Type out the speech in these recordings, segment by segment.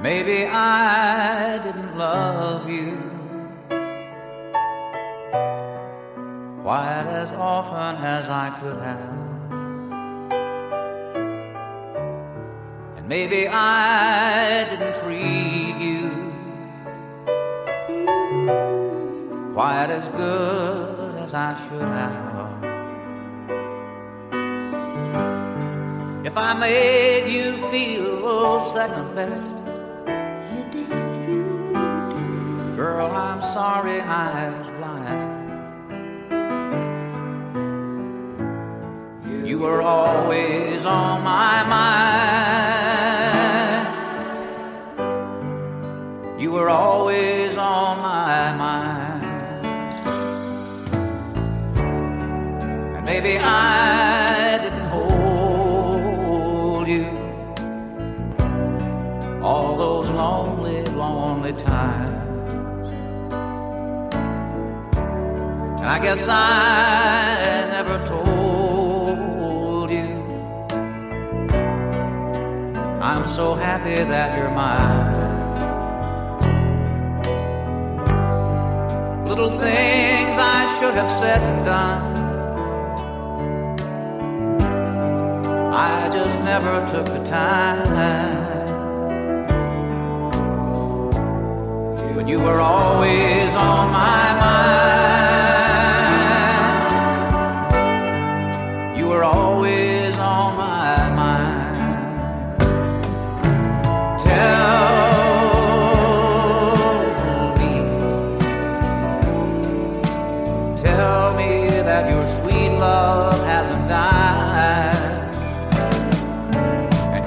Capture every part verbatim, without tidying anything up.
Maybe I didn't love you quite as often as I could have. And maybe I didn't treat you quite as good as I should have. If I made you feel second best, girl, I'm sorry I was blind. You were always on my mind. You were always on my mind. And maybe I didn't hold you all those lonely, lonely times. And I guess I never told you I'm so happy that you're mine. Little things I should have said and done, I just never took the time. When you were always on my mind, you were always on my mind. Tell me, tell me that your sweet love hasn't died, and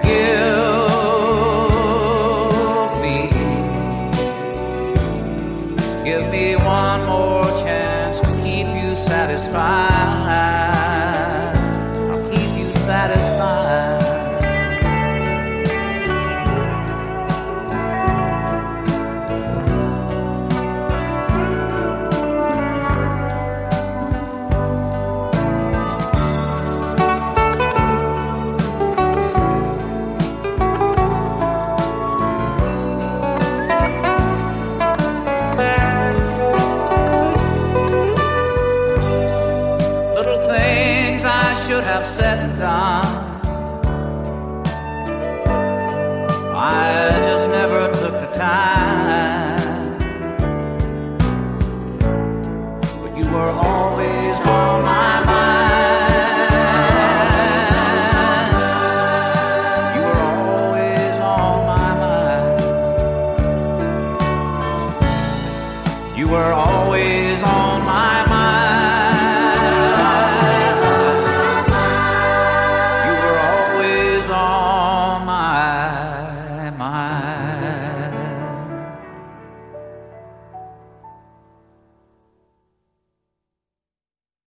give me, give me one more chance to keep you satisfied. Should have said and done, I just never took the time. But you were always on